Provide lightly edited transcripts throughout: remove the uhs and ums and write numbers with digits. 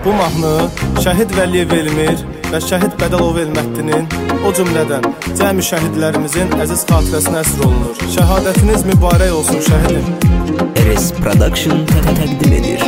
Bu mahnı Şəhid Vəliyev Elmir və Şəhid Bədəlov Elməddinin, o cümlədən cəmi şəhidlərimizin əziz xatirəsinə əsr olunur. Şəhadətiniz mübarək olsun şəhidim. RS Production təqdim edir.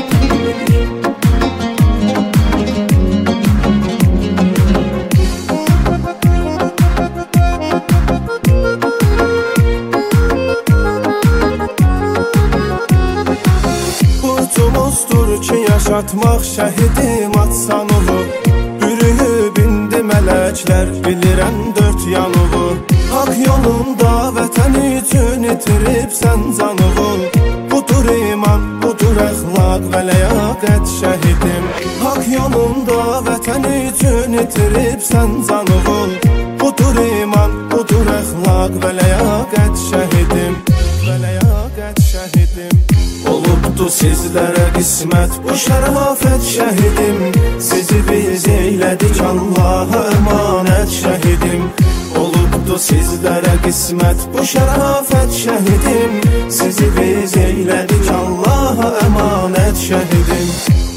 Burcumuzdur ki yaşatmaq şəhidim Atsanovu. Ürüyüb indi mələklər, bilirəm dörd yanovu. Hak yolunda vətən üçün itiribsən canovu. Budur iman, budur əxlaq və ləyaqət şəhidim. Hak yolunda vətən üçün itiribsən canovu. Budur iman, budur əxlaq və ləyaqət şəhidim. Və ləyaqət şəhidim. Olubdu sizlərə qismət bu şərafət şəhidim. Sizi biz eylədik Allaha əmanət şəhidim. Olubdu sizlərə qismət bu şərafət şəhidim. Sizi biz eylədik Allaha əmanət şəhidim.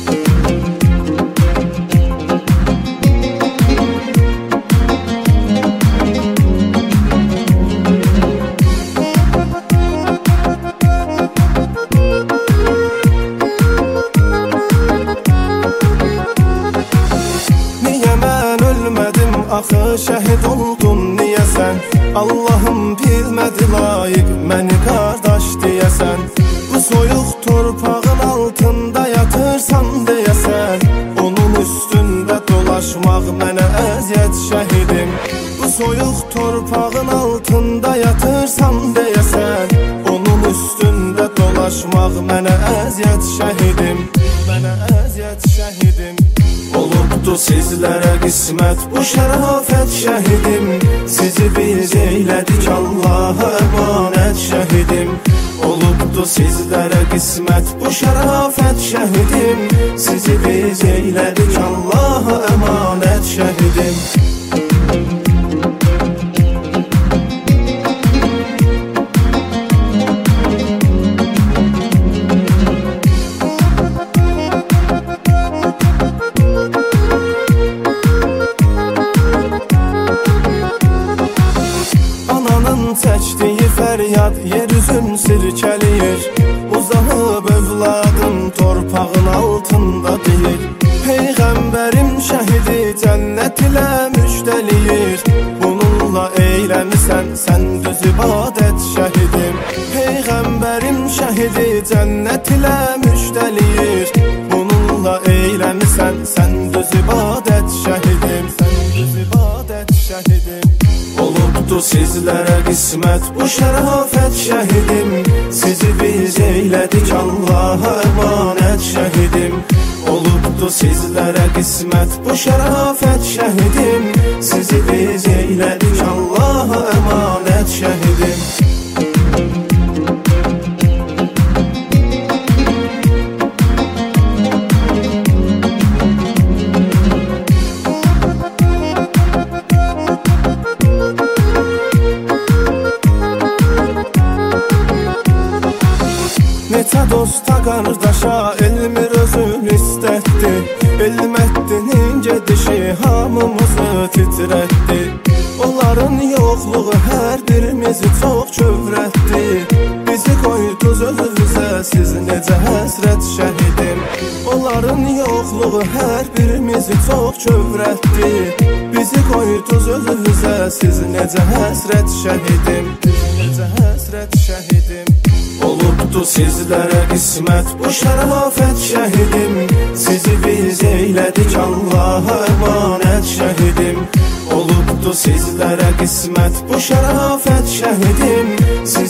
Axı şəhid oldun niyə sən? Allahım bilmədi layiq məni qardaş deyəsən. Bu soyuq torpağın altında yatırsan deyəsən. Onun üstündə dolaşmaq mənə əziyyət şəhidim. Bu soyuq torpağın altında yatırsan deyəsən. Onun üstündə dolaşmaq mənə əziyyət şəhidim. Mənə əziyyət şəhidim. Olubdu sizlərə qismət bu şərafət şəhidim. Sizi biz eylədik Allaha əmanət şəhidim. Olubdu sizlərə qismət bu şərafət şəhidim. Sizi biz eylədik Allaha əmanət şəhidim. Çəkdiyi fəryad yer üzün sirkəliyir. Uzanıb övladım torpağın altında deyir. Peyğəmbərim şəhidi cənnət ilə müjdəliyir. Bununla eyləmisən sən düz ibadət şəhidim. Peyğəmbərim şəhidi cənnət ilə müjdəliyir. Bununla eyləmisən sən düz ibadət şəhidim. Sən düz ibadət şəhidim. Olubdu sizlərə qismət bu şərafət şəhidim. Sizi biz eylədik Allaha əmanət şəhidim. Olubdu sizlərə qismət bu şərafət şəhidim. Sizi biz eylədik Allaha əmanət şəhidim. Neçə dosta qardaşa Elmir özün istətdi. Elməddinin gedişi hamımızı titrətdi. Onların yoxluğu hər birimizi çox kövrətdi. Bizi qoyduz özünüzə siz necə həsrət şəhidim. Onların yoxluğu hər birimizi çox kövrətdi. Bizi qoyduz özünüzə siz necə həsrət şəhidim. Necə həsrət şəhidim. Olubdu sizlərə qismət bu şərafət şəhidim. Sizi biz eylədik Allaha əmanət şəhidim. Olubdu sizlərə qismət bu şərafət şəhidim.